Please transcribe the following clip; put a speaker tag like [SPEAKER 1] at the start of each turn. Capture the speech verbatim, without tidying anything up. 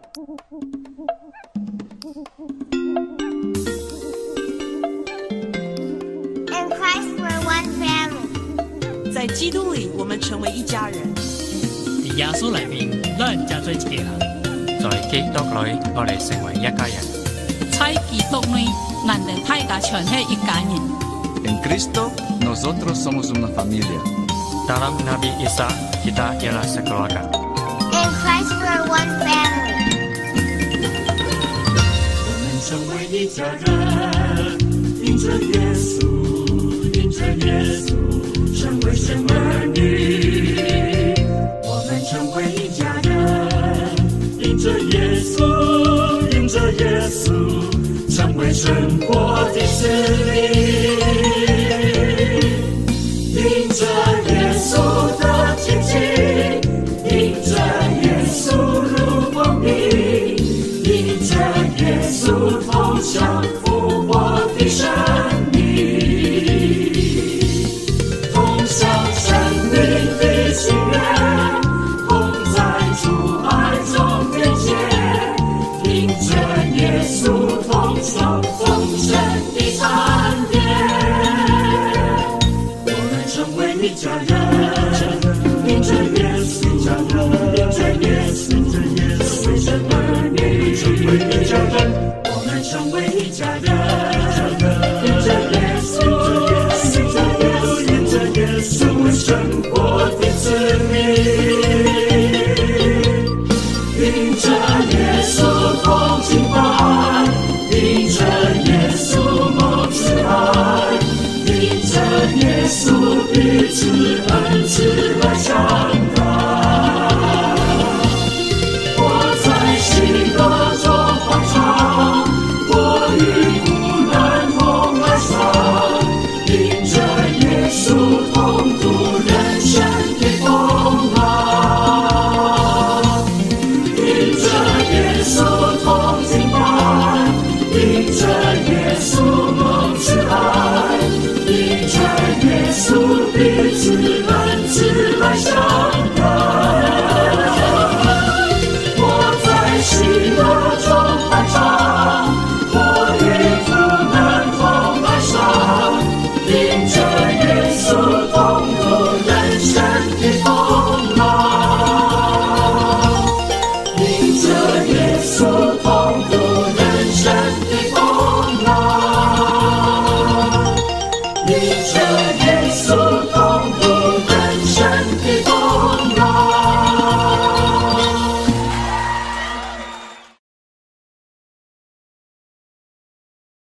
[SPEAKER 1] In Christ we're one family.
[SPEAKER 2] 在基督里，我们成为一家人。
[SPEAKER 3] 在耶稣里面，咱才做一家人。
[SPEAKER 4] 在基督里，我哋成為一家人。
[SPEAKER 5] 在基督裏，咱哋大家全係一家人。
[SPEAKER 6] En Cristo, nosotros somos una familia.
[SPEAKER 4] Dalam Nabi Isa, kita ialah sekeluarga.
[SPEAKER 1] In Christ we're one family.
[SPEAKER 7] 我们成为一家人，因着耶稣，因着耶稣，成为神儿女。我们成为一家人，因着耶稣，因着耶稣，成为神国的子民。因着耶稣的亲近，因着耶稣入光明，因着耶稣同享复活的生命，同享生命的喜悦，同在主爱中连结，因着耶稣同享